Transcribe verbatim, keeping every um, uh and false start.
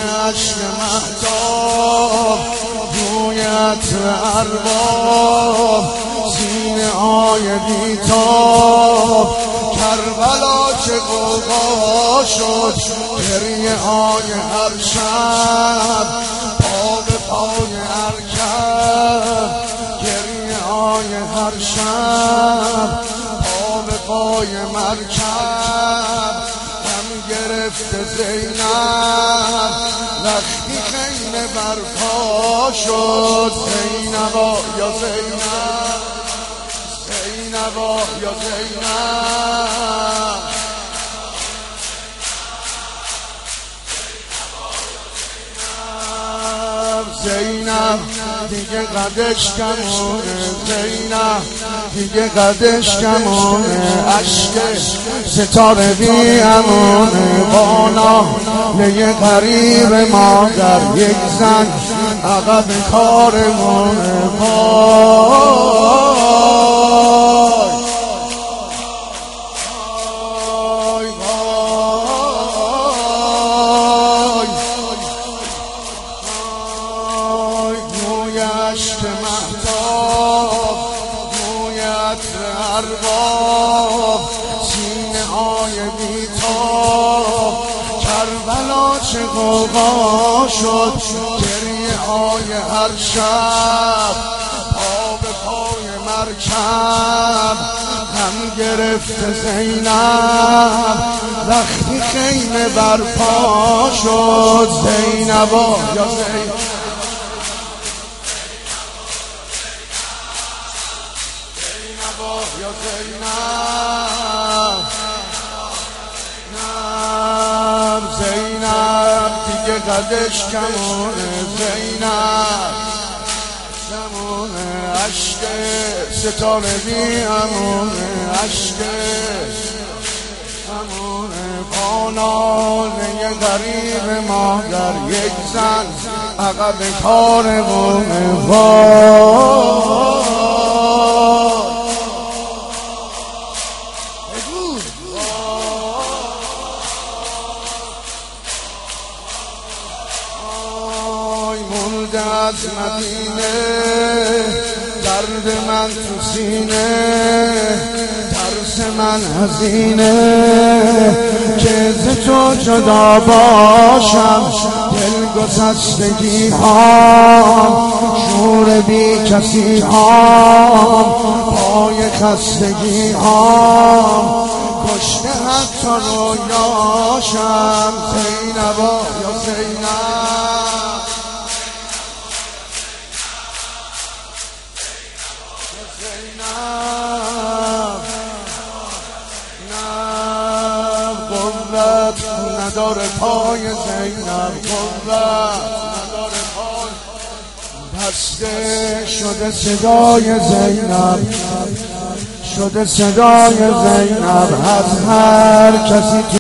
اشک مهتاب، روی عطر ارباب، سینه های بیتاب. کربلا چه غوغا شد، گریه های هر شب، پا به پای ارکب، گریه های هر شب، پا به پای مرکب. غم گرفته زینب وقتی خیمه برپا شد. زینبا یا زینب، زینبا یا زینب، زینب دیگه قدش کمونه، زینب دیگه قدش کمونه. عشق ستاره بی امونه، بانا یه غریب مادر، یک زن عقب کارمونه. اشک مهتاب، موی عطر ارباب، سینه های بیتاب. کربلا چه غوغا شد، گریه های هر شب، پا به پای مرکب. غم گرفته زینب وقتی خیمه برپا شد. زینبا یا زینب، یا زینب، زینب دیگه قدش کمونه، زینب کمونه. عشق ستاره بی امونه، عشق امونه. بانانه غریب مادر، یک زن عقب کارمونه. وای از مدینه درد من تو سینه، ترس من هزینه که ز تو جدا باشم. دل گسستگی هام، شور بی کسی هام، پای خستگی هام، کشته حتی رویاشم. زینبا یا زینب، زینب نه قوت نداره پای زینب، قوت نداره پای. بسته شده صدای زینب، شده صدای زینب از هر کسی.